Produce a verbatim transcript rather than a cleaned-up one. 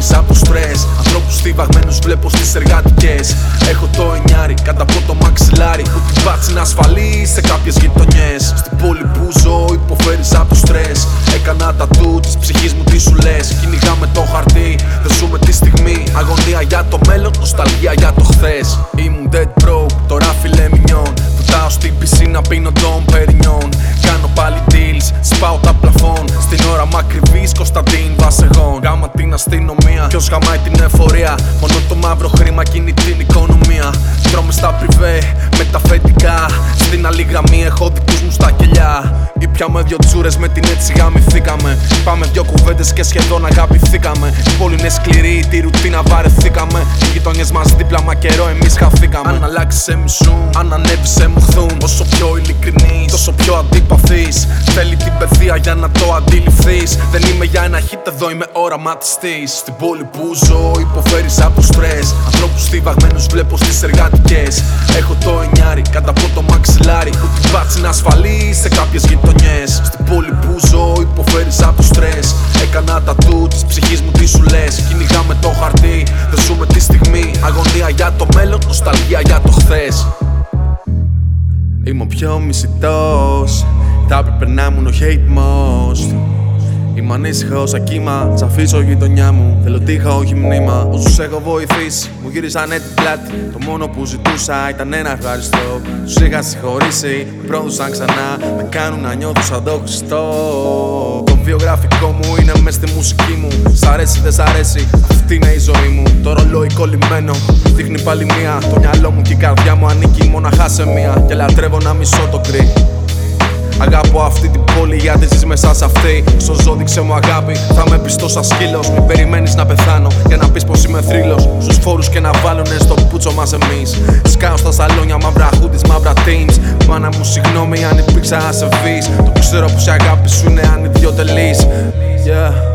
υποφέρεις από το στρες. Ανθρώπους στιβαγμένους βλέπω στις εργατικές. Έχω το εννιάρι κάτω από το μαξιλάρι, που την πάτση είναι ασφαλή σε κάποιες γειτονιές. Στην πόλη που ζω υποφέρεις από το στρες. Έκανα τατού της ψυχής μου, τι σου λες. Κυνηγάμε το χαρτί, δεν ζούμε τη στιγμή. Αγωνία για το μέλλον, νοσταλγία για το χθες. Ήμουν dead broke, τώρα φιλέ μινιόν. Βουτάω στην πισίνα, πίνω τον Περινιόν. Κάνω πάλι deals, σπάω τα πλαφόν. Στην ώρα μ' ακριβής Κωνσταντίν Βασεγών. Γάμα την αστυνομία, ποιος γαμάει την εφορία. Μόνο το μαύρο χρήμα κινεί την οικονομία. Τρώμε στα πριβέ με τα φετικά. Στην άλλη γραμμή έχω δικούς μου στα κελιά. Ήπιαμε δυο τσούρες με την έτσι γαμηθήκαμε. Πάμε δυο κουβέντες και σχεδόν αγαπηθήκαμε. Η πόλη είναι σκληρή, τη ρουτίνα βαρεθήκαμε. Οι γειτονιές μας δίπλα, μα καιρό εμείς χαθήκαμε. Αν αλλάξεις σε μισούν, αν ανέβεις σε μουχθούν. Όσο πιο ειλικρινής, τόσο πιο αντίπαθης. Θέλει την παιδεία για να το αντιληφθείς. Δεν είμαι για ένα hit, εδώ είμαι οραματιστής. Στην πόλη που ζω υποφέρεις από το στρες. Ανθρώπους στιβαγμένους βλέπω στις εργατικές. Έχω το εννιάρι κάτω από το μαξιλάρι, που την πάτση είναι ασφαλή σε κάποιες γειτονιές. Στην πόλη που ζω υποφέρεις από το στρες. Έκανα τατού της ψυχής μου, τι σου λες. Κυνηγάμε το χαρτί, δεν ζούμε τη στιγμή. Αγωνία για το μέλλον, νοσταλγία για το χθες. Είμαι ο πιο μισητός, θα έπρεπε να ήμουν ο hate most. Είμαι ανήσυχος, ακίμα, σ' αφήσω γειτονιά μου. Θέλω τύχα, όχι μνήμα. Όσους έχω βοηθήσει, μου γύρισαν την πλάτη. Το μόνο που ζητούσα ήταν ένα ευχαριστώ. Τους είχα συγχωρήσει, με πρόδωσαν ξανά. Με κάνουν να νιώθω σαν τον Χριστό. Το βιογραφικό μου είναι μες στη μουσική μου. Σ' αρέσει, δεν σ' αρέσει, αυτή είναι η ζωή μου. Το ρολόι κολλημένο, δείχνει πάλι μία. Το μυαλό μου και η καρδιά μου ανήκει μοναχά σε μία. Και λατρεύω να μισώ το γκρι. Αγαπώ αυτή την πόλη γιατί ζεις μέσα σ' αυτή. Στο ζω δείξε μου αγάπη, θα με πιστώ σαν σκύλος. Μην περιμένεις να πεθάνω για να πεις πως είμαι θρύλος. Στους φόρους και να βάλουνε στο πούτσο μας εμείς. Σκάω στα σαλόνια μαύρα hoodies, μαύρα teams. Μάνα μου συγγνώμη αν υπήρξα ασεβής. Το ξέρω πως η αγάπη σου είναι ανιδιοτελής. Yeah.